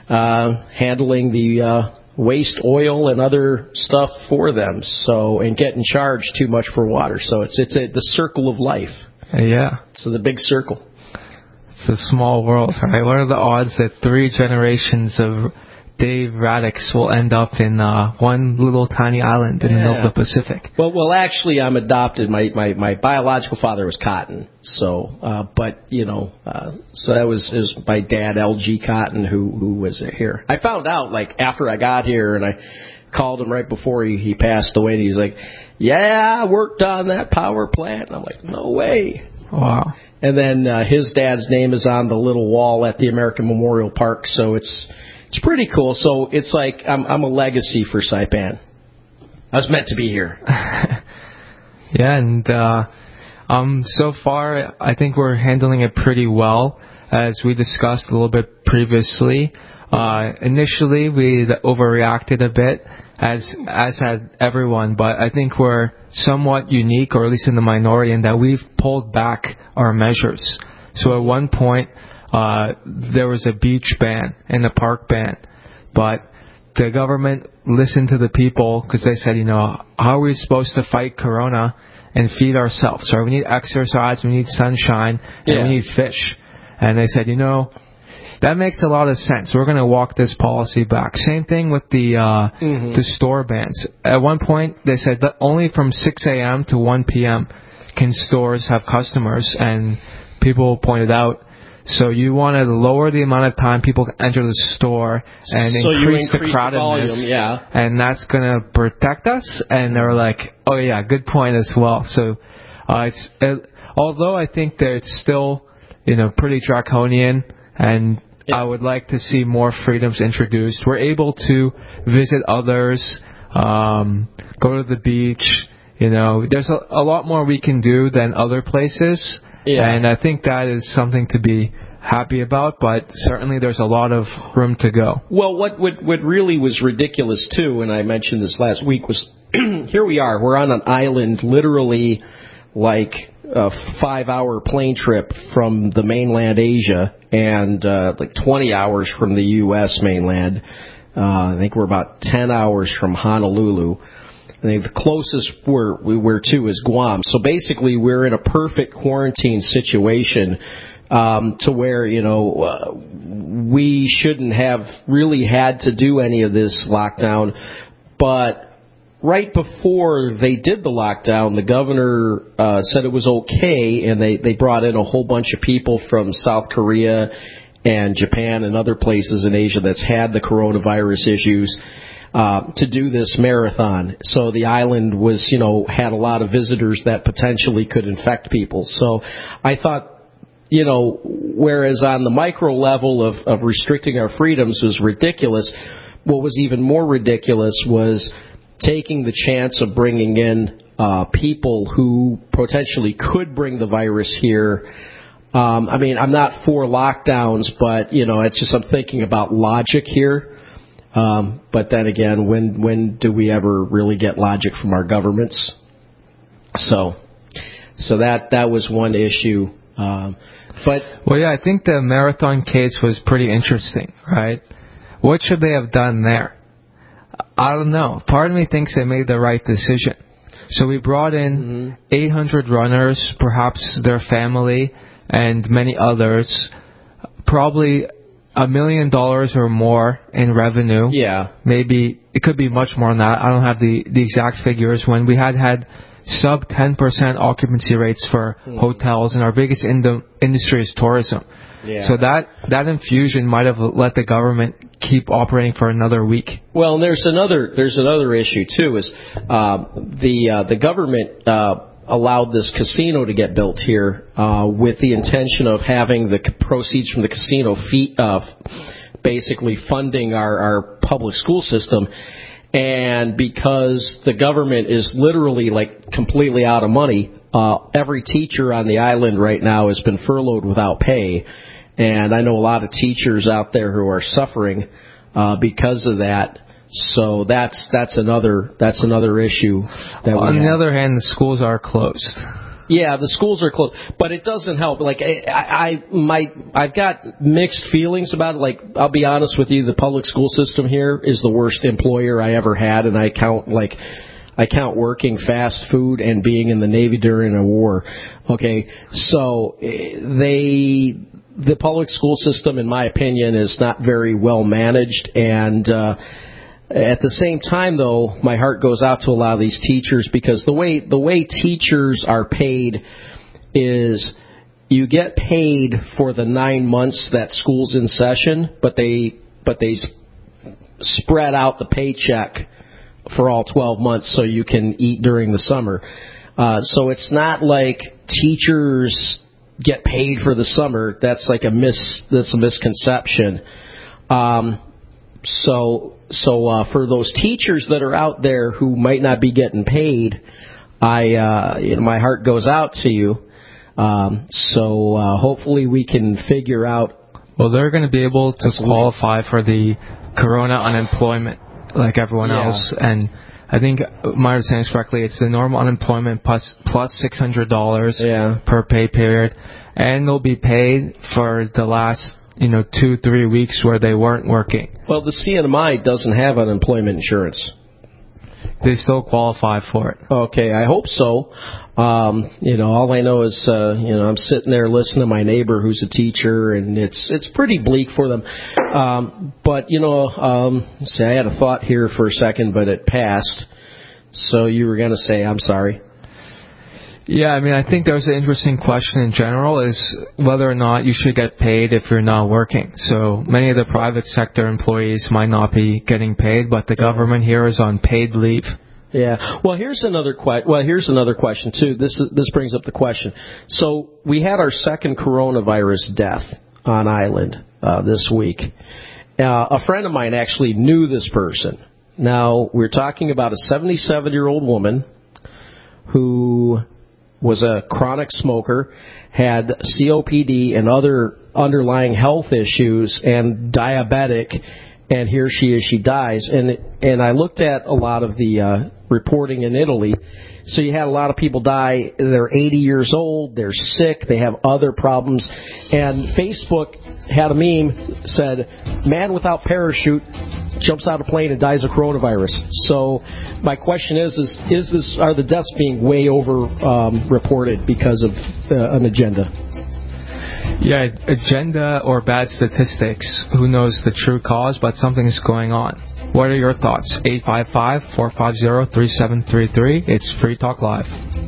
uh, handling the uh, waste oil and other stuff for them. So and getting charged too much for water. So it's it's a, the circle of life. Yeah. So the big circle. It's a small world, right? What are the odds that three generations of Dave Radix will end up in uh, one little tiny island in Yeah. the middle of the Pacific? Well, well, actually, I'm adopted. My my, my biological father was Cotton. So, uh, but you know, uh, so that was is my dad, L G Cotton, who who was here. I found out like after I got here, and I called him right before he he passed away. And he's like, "Yeah, I worked on that power plant." And I'm like, "No way." Wow. And then uh, his dad's name is on the little wall at the American Memorial Park. So it's It's pretty cool. So it's like I'm, I'm a legacy for Saipan. I was meant to be here. Yeah, and uh, um, so far I think we're handling it pretty well, as we discussed a little bit previously. Uh, initially, we overreacted a bit, as as had everyone, but I think we're somewhat unique, or at least in the minority, in that we've pulled back our measures. So at one point, Uh, there was a beach ban and a park ban, but the government listened to the people because they said, you know, how are we supposed to fight Corona and feed ourselves? So we need exercise, we need sunshine, and Yeah. we need fish. And they said, you know, that makes a lot of sense. We're going to walk this policy back. Same thing with the uh, Mhm. the store bans. At one point, they said that only from six a.m. to one p.m. can stores have customers, and people pointed out, so you want to lower the amount of time people can enter the store and So you increase, increase the the crowdedness, volume, yeah. and that's going to protect us. And they were like, oh yeah, good point as well. So uh, it's it, although I think that it's still, you know, pretty draconian, and I would like to see more freedoms introduced. We're able to visit others, um, go to the beach. You know, there's a, a lot more we can do than other places. Yeah. And I think that is something to be happy about, but certainly there's a lot of room to go. Well, what, what, what really was ridiculous, too, and I mentioned this last week, was here we are. We're on an island literally like a five-hour plane trip from the mainland Asia and uh, like twenty hours from the U S mainland. Uh, I think we're about ten hours from Honolulu. I think the closest we're, we were to is Guam. So basically, we're in a perfect quarantine situation um, to where, you know, uh, we shouldn't have really had to do any of this lockdown. But right before they did the lockdown, the governor uh, said it was okay, and they, they brought in a whole bunch of people from South Korea and Japan and other places in Asia that's had the coronavirus issues. Uh, to do this marathon. So the island was, you know, had a lot of visitors that potentially could infect people. So I thought, you know, whereas on the micro level of, of restricting our freedoms was ridiculous, what was even more ridiculous was taking the chance of bringing in uh, people who potentially could bring the virus here. Um, I mean, I'm not for lockdowns, but, you know, it's just I'm thinking about logic here. Um, but then again, when when do we ever really get logic from our governments? So, so that that was one issue. Um, but well, yeah, I think the marathon case was pretty interesting, right? What should they have done there? I don't know. Part of me thinks they made the right decision. So we brought in mm-hmm. eight hundred runners, perhaps their family, and many others. Probably a million dollars or more in revenue. Yeah. Maybe it could be much more than that. I don't have the, the exact figures. When we had had sub ten percent occupancy rates for mm. hotels, and our biggest in the industry is tourism. Yeah. So that, that infusion might have let the government keep operating for another week. Well, and there's another there's another issue too. Is uh, the uh, the government uh, allowed this casino to get built here uh, with the intention of having the proceeds from the casino fee, uh, basically funding our, our public school system. And because the government is literally like completely out of money, uh, every teacher on the island right now has been furloughed without pay. And I know a lot of teachers out there who are suffering uh, because of that. So that's that's another that's another issue. That On we the have. other hand, the schools are closed. Yeah, the schools are closed, but it doesn't help. Like I, I, my, I've got mixed feelings about it. Like I'll be honest with you, the public school system here is the worst employer I ever had, and I count like. I count working fast food and being in the Navy during a war. Okay, so they, the public school system, in my opinion, is not very well managed. And uh, at the same time, though, my heart goes out to a lot of these teachers because the way the way teachers are paid is you get paid for the nine months that school's in session, but they but they spread out the paycheck for all twelve months so you can eat during the summer. Uh, so it's not like teachers get paid for the summer. That's like a mis that's a misconception. Um, so so uh, for those teachers that are out there who might not be getting paid, I uh, you know, my heart goes out to you. Um, so uh, hopefully we can figure out. Well, they're going to be able to qualify for the Corona unemployment like everyone Yeah. else, and I think my understanding is correctly, it's the normal unemployment plus plus six hundred dollars yeah. per pay period, and they'll be paid for the last you know two three weeks where they weren't working. Well, the C N M I doesn't have unemployment insurance. They still qualify for it. Okay, I hope so. Um, you know, all I know is, uh, you know, I'm sitting there listening to my neighbor who's a teacher, and it's it's pretty bleak for them. Um, but, you know, um, see, I had a thought here for a second, but it passed. So you were going to say, I'm sorry. Yeah, I mean, I think there's an interesting question in general is whether or not you should get paid if you're not working. So many of the private sector employees might not be getting paid, but the government here is on paid leave. Yeah. Well, here's another que- Well, here's another question too. This is, this brings up the question. So we had our second coronavirus death on island uh, this week. Uh, a friend of mine actually knew this person. Now we're talking about a seventy-seven-year-old woman who was a chronic smoker, had C O P D and other underlying health issues, and diabetic. And here she is, she dies. And and I looked at a lot of the uh, reporting in Italy. So you had a lot of people die. They're eighty years old. They're sick. They have other problems. And Facebook had a meme said, "Man without parachute jumps out of plane and dies of coronavirus." So my question is, is, is this are the deaths being way over um, reported because of uh, an agenda? Yeah, agenda or bad statistics. Who knows the true cause, but something is going on. What are your thoughts? eight five five, four five zero, three seven three three. It's Free Talk Live.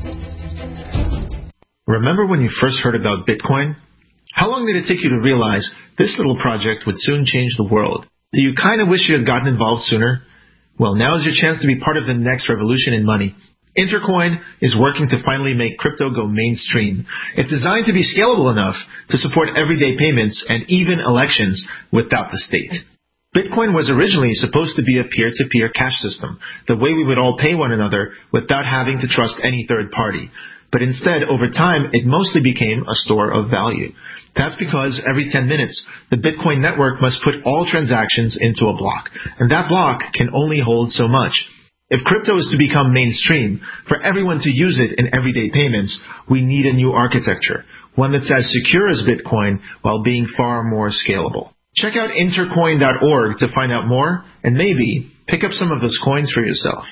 Remember when you first heard about Bitcoin? How long did it take you to realize this little project would soon change the world? Do you kind of wish you had gotten involved sooner? Well, now is your chance to be part of the next revolution in money. Intercoin is working to finally make crypto go mainstream. It's designed to be scalable enough to support everyday payments and even elections without the state. Bitcoin was originally supposed to be a peer-to-peer cash system, the way we would all pay one another without having to trust any third party. But instead, over time, it mostly became a store of value. That's because every ten minutes, the Bitcoin network must put all transactions into a block, and that block can only hold so much. If crypto is to become mainstream, for everyone to use it in everyday payments, we need a new architecture, one that's as secure as Bitcoin while being far more scalable. Check out intercoin dot org to find out more and maybe pick up some of those coins for yourself.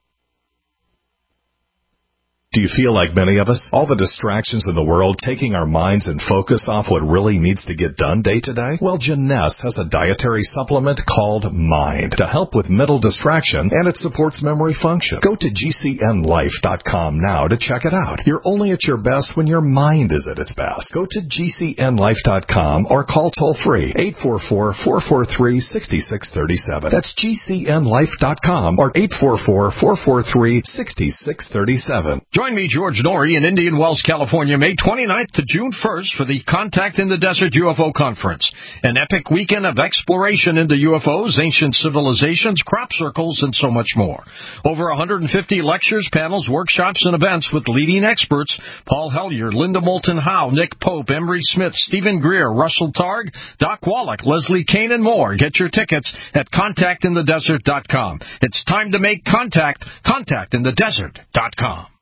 Do you feel like many of us? All the distractions in the world taking our minds and focus off what really needs to get done day to day? Well, Jeunesse has a dietary supplement called Mind to help with mental distraction, and it supports memory function. Go to G C N life dot com now to check it out. You're only at your best when your mind is at its best. Go to G C N life dot com or call toll-free eight four four, four four three, six six three seven. That's G C N life dot com or eight four four, four four three, six six three seven. Join me, George Norrie, in Indian Wells, California, May twenty-ninth to June first for the Contact in the Desert U F O Conference, an epic weekend of exploration into U F Os, ancient civilizations, crop circles, and so much more. Over one hundred fifty lectures, panels, workshops, and events with leading experts: Paul Hellyer, Linda Moulton Howe, Nick Pope, Emery Smith, Stephen Greer, Russell Targ, Doc Wallach, Leslie Kane, and more. Get your tickets at contact in the desert dot com. It's time to make contact. contact in the desert dot com.